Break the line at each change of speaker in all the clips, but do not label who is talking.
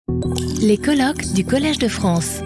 Les colloques du Collège de France.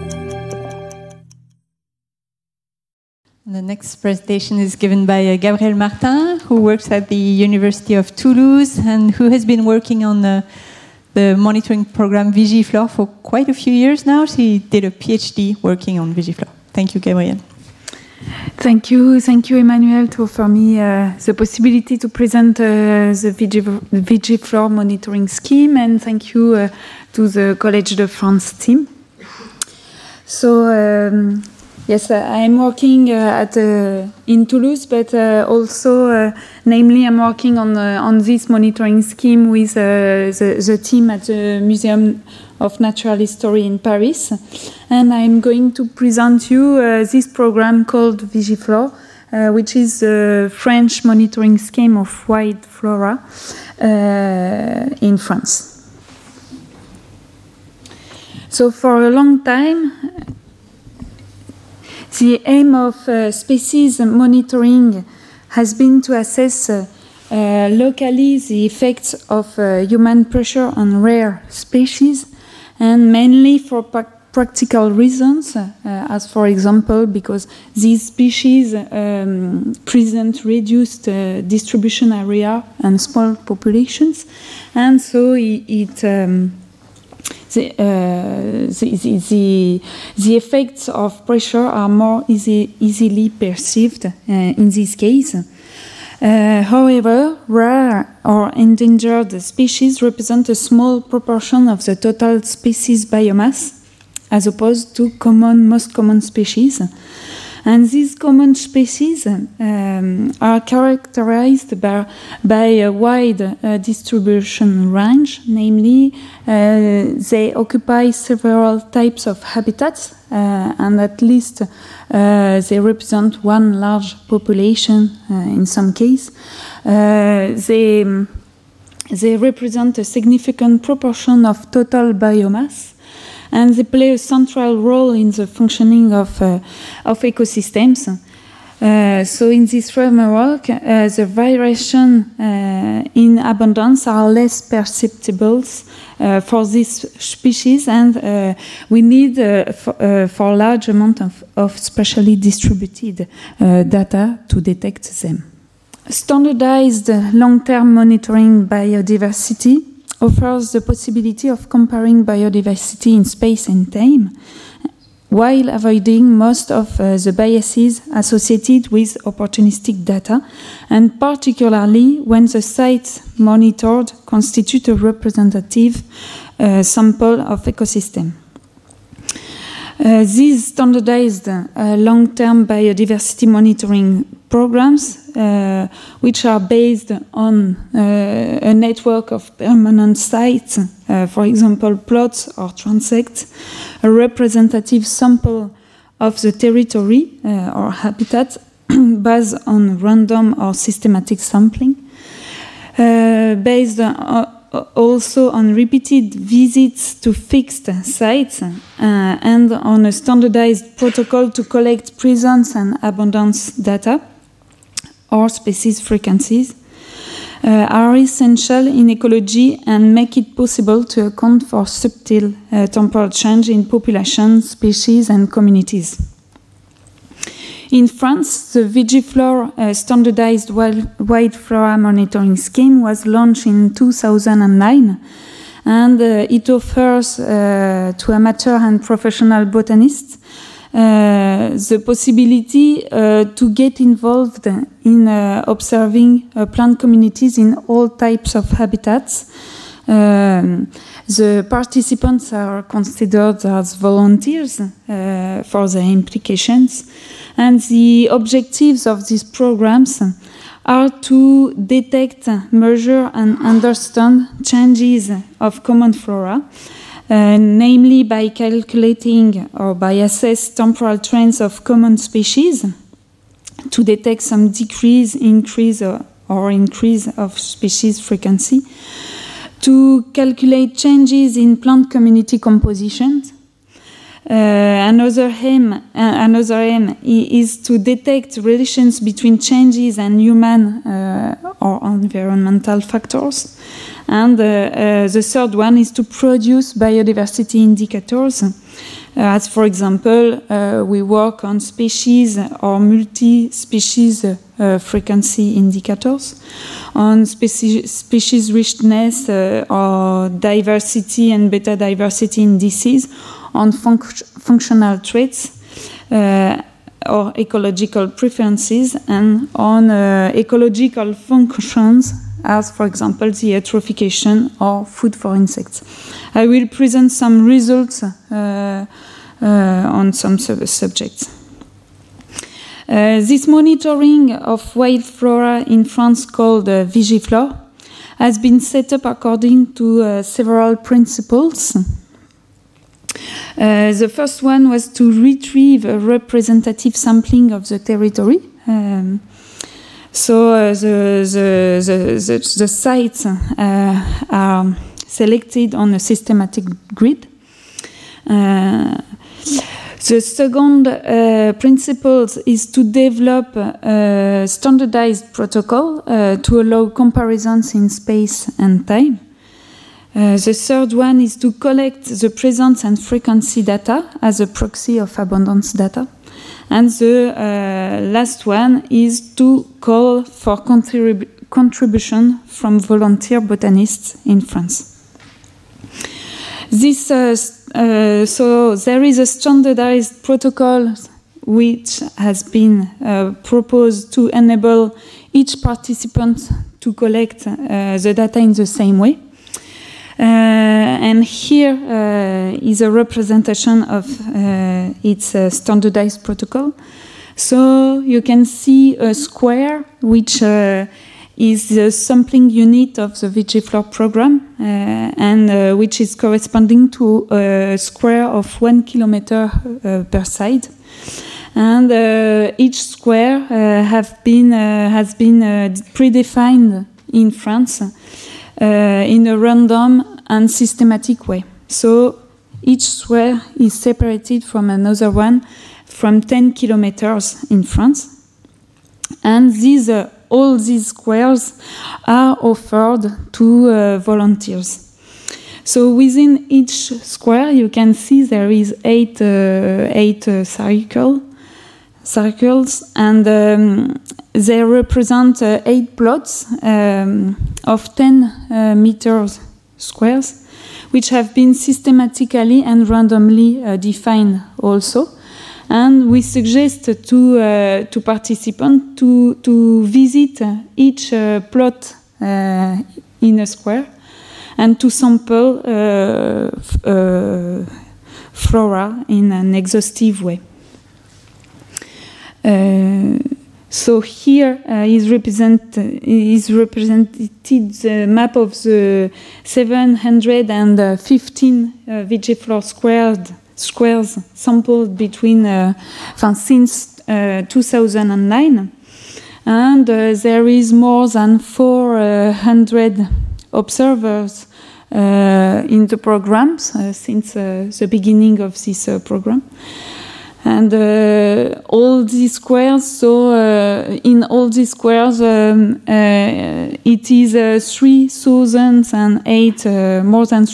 The next presentation is given by Gabriel Martin, who works at the University of Toulouse and who has been working on the monitoring program Vigiflor for quite a few years now. She did a PhD working on Vigiflor. Thank you, Gabriel.
Thank you, Emmanuel, to offer me the possibility to present the Vigiflor monitoring scheme, and thank you to the Collège de France team. So, yes, I'm working in Toulouse, but also, namely, I'm working on this monitoring scheme with the team at the Museum of Natural History in Paris. And I'm going to present you this program called Vigiflor, which is a French monitoring scheme of wild flora in France. So for a long time, the aim of species monitoring has been to assess locally the effects of human pressure on rare species, and mainly for practical reasons, as for example, because these species present reduced distribution area and small populations, and so the effects of pressure are more easily perceived in this case. However, rare or endangered species represent a small proportion of the total species biomass, as opposed to most common species. And these common species are characterized by a wide distribution range, namely they occupy several types of habitats, and at least they represent one large population in some case. They represent a significant proportion of total biomass, and they play a central role in the functioning of ecosystems. So in this framework, the variation in abundance are less perceptible for this species, and we need for large amount of spatially distributed data to detect them. Standardized long-term monitoring biodiversity offers the possibility of comparing biodiversity in space and time, while avoiding most of the biases associated with opportunistic data, and particularly when the sites monitored constitute a representative sample of ecosystem. These standardized long-term biodiversity monitoring programs, which are based on a network of permanent sites, for example, plots or transects, a representative sample of the territory or habitat based on random or systematic sampling, based also on repeated visits to fixed sites, and on a standardized protocol to collect presence and abundance data or species frequencies, are essential in ecology and make it possible to account for subtle temporal change in population, species, and communities. In France, the Vigiflor standardized wild flora monitoring scheme was launched in 2009, and it offers to amateur and professional botanists the possibility to get involved in observing plant communities in all types of habitats. The participants are considered as volunteers for their implications, and the objectives of these programs are to detect, measure, and understand changes of common flora, namely by calculating or by assess temporal trends of common species, to detect some decrease, increase, or increase of species frequency, to calculate changes in plant community compositions. Another aim is to detect relations between changes and human or environmental factors. And the third one is to produce biodiversity indicators. As for example, we work on species or multi-species frequency indicators, on species richness or diversity and beta diversity indices, on functional traits or ecological preferences, and on ecological functions, as for example the eutrophication or food for insects. I will present some results on some subjects. This monitoring of wild flora in France, called Vigiflor, has been set up according to several principles. The first one was to retrieve a representative sampling of the territory. So the sites are selected on a systematic grid. The second principle is to develop a standardized protocol to allow comparisons in space and time. The third one is to collect the presence and frequency data as a proxy of abundance data. And the last one is to call for contribution from volunteer botanists in France. So there is a standardized protocol which has been proposed to enable each participant to collect the data in the same way. And here is a representation of its standardized protocol. So you can see a square, which is the sampling unit of the Vigiflor program, and which is corresponding to a square of 1 kilometer per side. And each square has been predefined in France in a random and systematic way. So each square is separated from another one from 10 kilometers in France. And all these squares are offered to volunteers. So within each square, you can see there is eight circles, and they represent 8 plots of 10 meters squares, which have been systematically and randomly defined also. And we suggest to participants to visit each plot in a square and to sample flora in an exhaustive way. So here is represented the map of the 715 Vigiflor squares sampled since 2009, and there is more than 400 observers in the programs since the beginning of this program. And all these squares, so in all these squares, it is 3,008, more than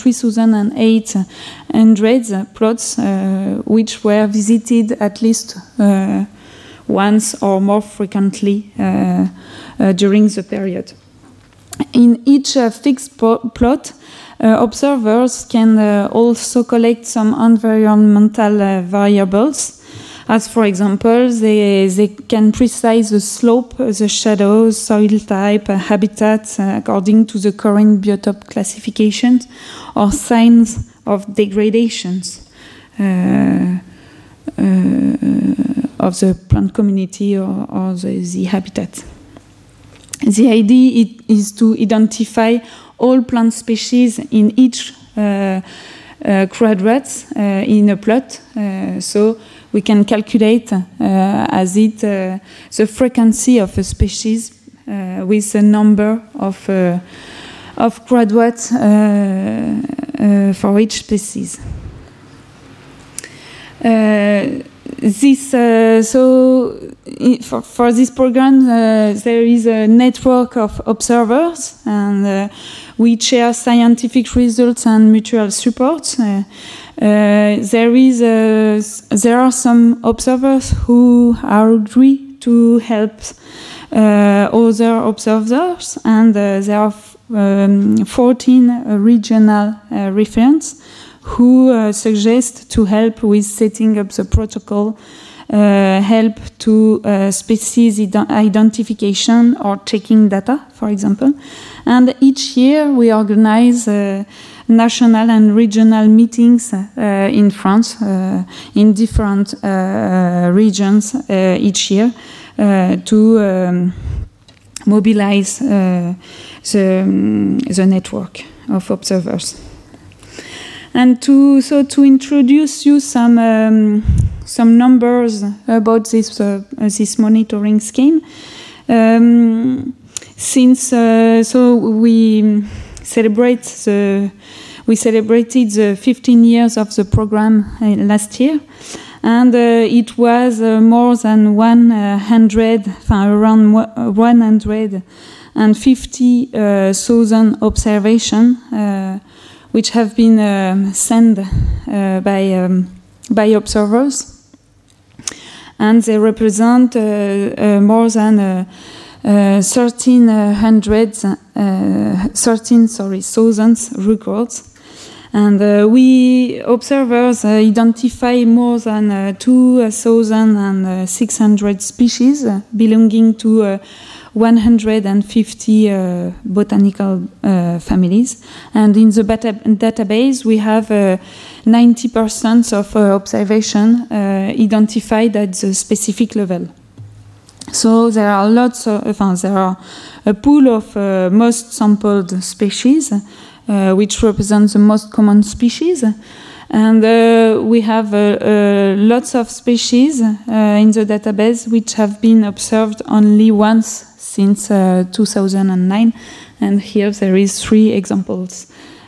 3,800 plots which were visited at least once or more frequently during the period. In each fixed plot, observers can also collect some environmental variables. As for example, they can precise the slope, the shadows, soil type, habitat according to the current biotope classifications, or signs of degradations of the plant community or the habitat. The idea is to identify all plant species in each quadrant in a plot, so we can calculate the frequency of a species with a number of quadrats for each species. For this program, there is a network of observers, and we share scientific results and mutual support. There are some observers who are agree to help other observers, and there are 14 regional referents who suggest to help with setting up the protocol, help to species identification or checking data, for example. And each year we organize national and regional meetings in France, in different regions each year, to mobilize the network of observers. And to introduce you some numbers about this monitoring scheme, since we celebrated the 15 years of the program last year, and it was more than 150,000 observations which have been sent by observers, and they represent more than 13,000 records. And we observers identify more than 2,600 species belonging to 150 botanical families. And in the database, we have 90% of observation identified at the specific level. So there are there are a pool of most sampled species, which represents the most common species. And we have lots of species in the database which have been observed only once since 2009. And here there is 3 examples.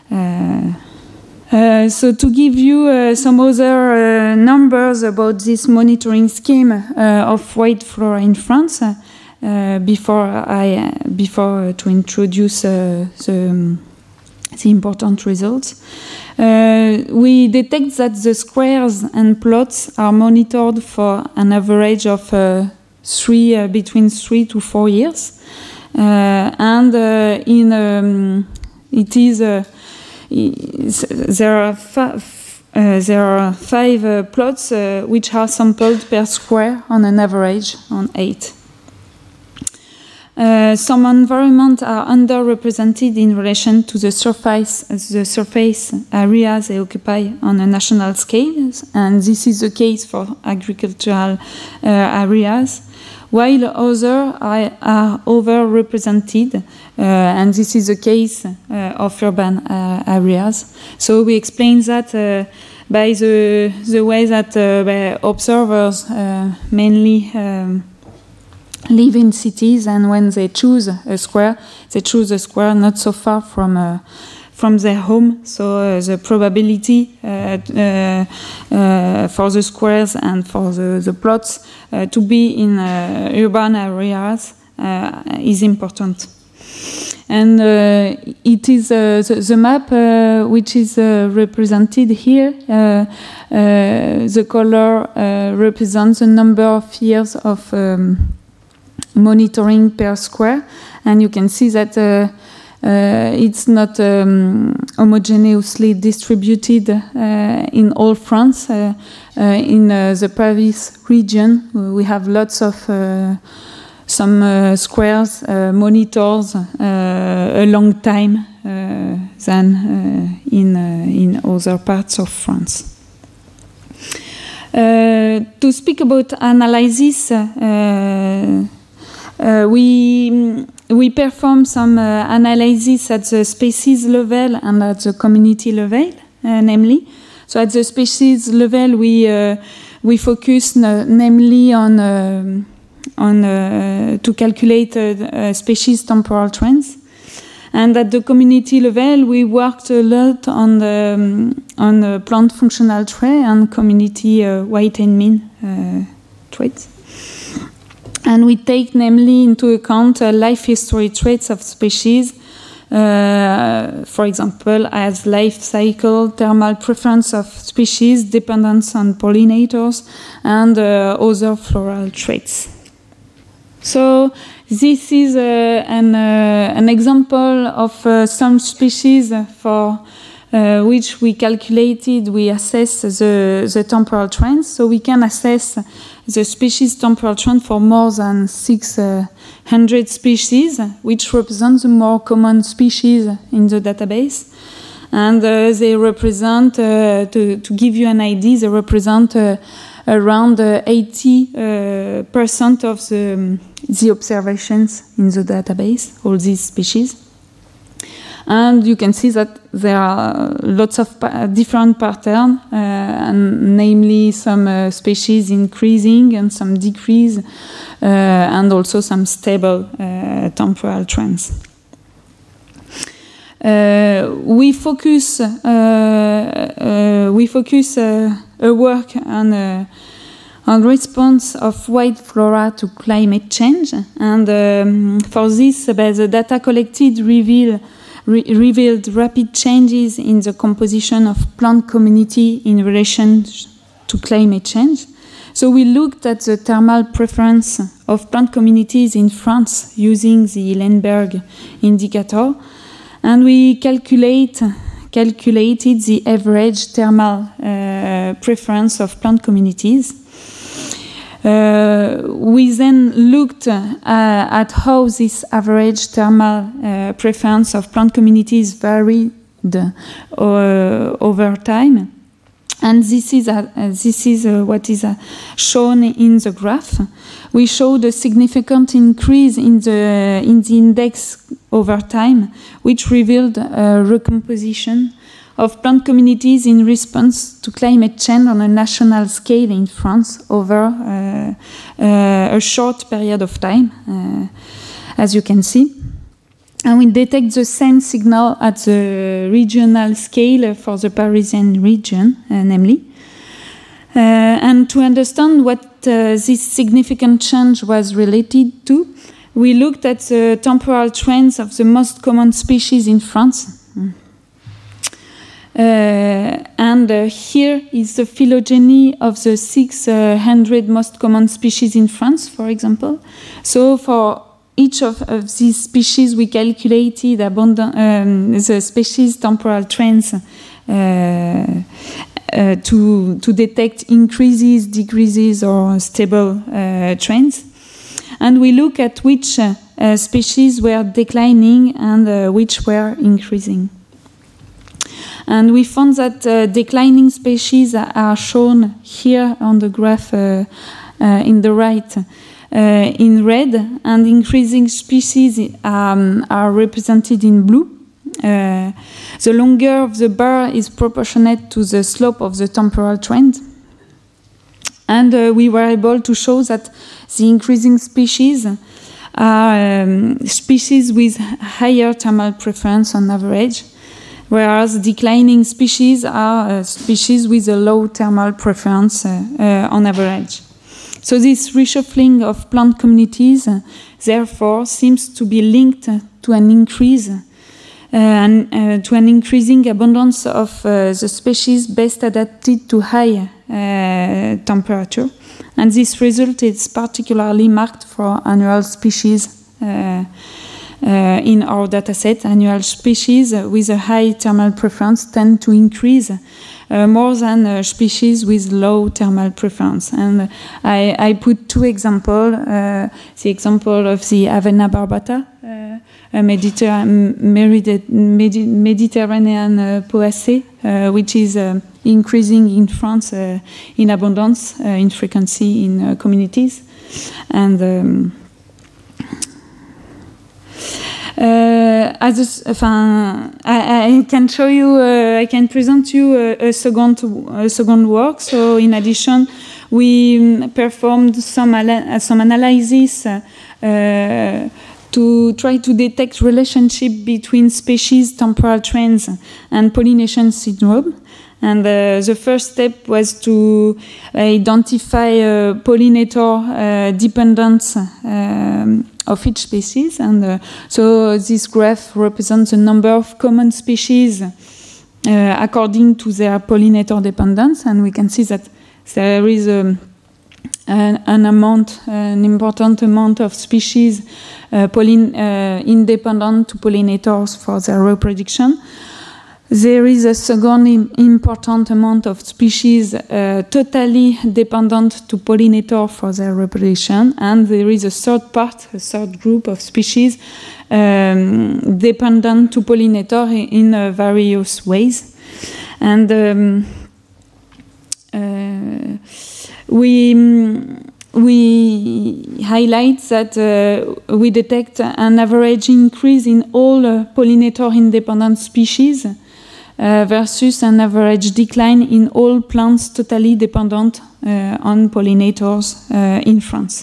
So to give you some other numbers about this monitoring scheme of white flora in France, before to introduce the important results, we detect that the squares and plots are monitored for an average of between 3 to 4 years, and there are 5 plots which are sampled per square on an average on 8. Some environments are underrepresented in relation to the surface areas they occupy on a national scale, and this is the case for agricultural areas, while others are overrepresented, and this is the case of urban areas. So we explain that by the way that observers mainly live in cities, and when they choose a square not so far from their home. So the probability for the squares and for the plots to be in urban areas is important. And it is the map which is represented here. The color represents the number of years of monitoring per square, and you can see that it's not homogeneously distributed in all France. In the Paris region, we have lots of some squares monitors a long time than in other parts of France. To speak about analysis, we perform some analysis at the species level and at the community level, namely. So at the species level, we focus namely on to calculate species temporal trends, And at the community level, we worked a lot on the plant functional trait and community white and mean traits. And we take namely into account life history traits of species, for example, as life cycle, thermal preference of species, dependence on pollinators, and other floral traits. So this is an example of some species for which we assess the temporal trends. So we can assess the species temporal trend for more than 600 species, which represent the more common species in the database. And they represent, to give you an idea, they represent around 80% of the observations in the database, all these species. And you can see that there are lots of different patterns, and namely some species increasing and some decrease, and also some stable temporal trends. We focus a work on response of wild flora to climate change, and for this, the data collected revealed rapid changes in the composition of plant community in relation to climate change. So we looked at the thermal preference of plant communities in France using the Hillenberg indicator, and we calculated the average thermal preference of plant communities. We then looked at how this average thermal preference of plant communities varied over time. And this is what is shown in the graph. We showed a significant increase in the index over time, which revealed a recomposition of plant communities in response to climate change on a national scale in France over a short period of time, as you can see. And we detect the same signal at the regional scale for the Parisian region, namely. And to understand what this significant change was related to, we looked at the temporal trends of the most common species in France. And here is the phylogeny of the 600 most common species in France, for example. So for each of these species, we calculated the species temporal trends to detect increases, decreases, or stable trends. And we look at which species were declining and which were increasing. And we found that declining species are shown here on the graph in the right in red, and increasing species are represented in blue. The longer of the bar is proportionate to the slope of the temporal trend. And we were able to show that the increasing species are species with higher thermal preference on average, whereas declining species are species with a low thermal preference on average. So this reshuffling of plant communities, therefore, seems to be linked to an increase and to an increasing abundance of the species best adapted to high temperature. And this result is particularly marked for annual species in our dataset. Annual species with a high thermal preference tend to increase more than species with low thermal preference. And I put two examples. The example of the Avena barbata, a Mediterranean poacea, which is increasing in France in abundance, in frequency in communities. And I can show you, I can present you a second work. So in addition, we performed some analysis to try to detect relationship between species, temporal trends, and pollination syndrome. And the first step was to identify pollinator dependence of each species. And so this graph represents the number of common species according to their pollinator dependence. And we can see that there is an important amount of species independent to pollinators for their reproduction. There is a second important amount of species totally dependent to pollinator for their reproduction, and there is a third group of species dependent to pollinator in various ways. And we highlight that we detect an average increase in all pollinator-independent species versus an average decline in all plants totally dependent on pollinators in France.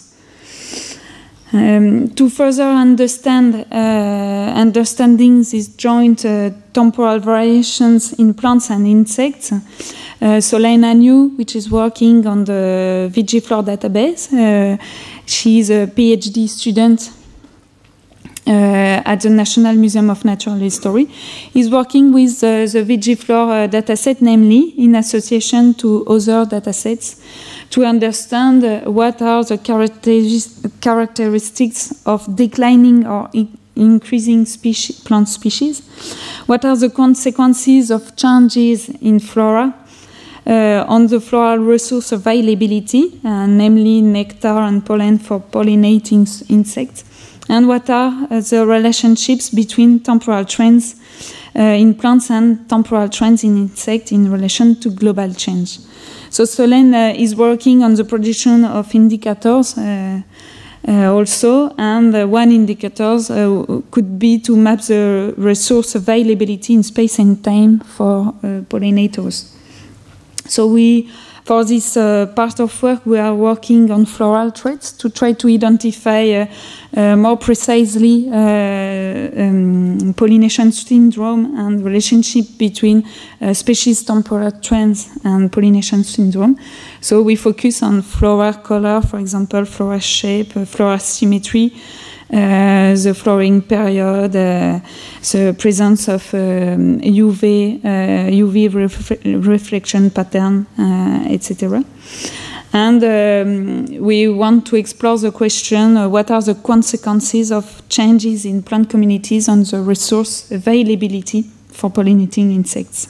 To further understanding these joint temporal variations in plants and insects, Solène Agnew, which is working on the Vigiflor database, she's a PhD student at the National Museum of Natural History, is working with the Vigiflor dataset, namely in association to other datasets, to understand what are the characteristics of declining or increasing plant species, what are the consequences of changes in flora on the floral resource availability, namely nectar and pollen for pollinating insects, and what are the relationships between temporal trends in plants and temporal trends in insects in relation to global change. So Solène is working on the production of indicators also, and one indicator could be to map the resource availability in space and time for pollinators. So for this part of work, we are working on floral traits to try to identify more precisely pollination syndrome and relationship between species temporal trends and pollination syndrome. So we focus on flower color, for example, flower shape, flower symmetry, the flowering period, the presence of UV reflection pattern, etc. And we want to explore the question, what are the consequences of changes in plant communities on the resource availability for pollinating insects.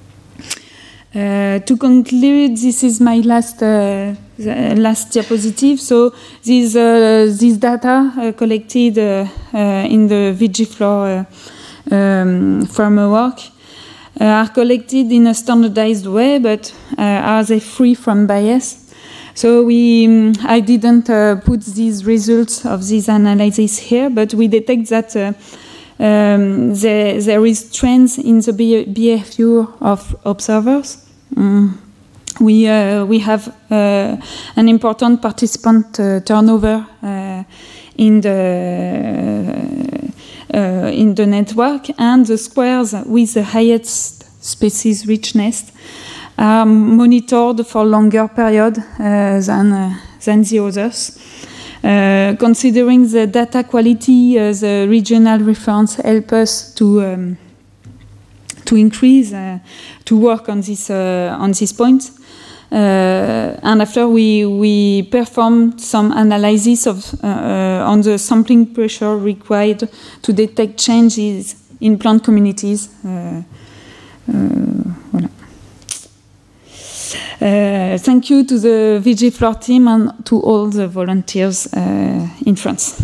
To conclude, this is my last diapositive. So these data collected in the Vigiflor framework are collected in a standardized way, but are they free from bias? So I didn't put these results of this analysis here, but we detect that there is trends in the behavior of observers. We have an important participant turnover in the network, and the squares with the highest species richness are monitored for longer period than the others. Considering the data quality, the regional reference help us to increase, to work on this point. And after we performed some analysis on the sampling pressure required to detect changes in plant communities. Voilà. Thank you to the Vigiflor team and to all the volunteers in France.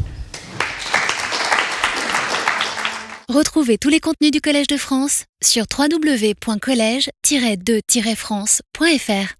Retrouvez tous les contenus du Collège de France sur www.collège-2-france.fr.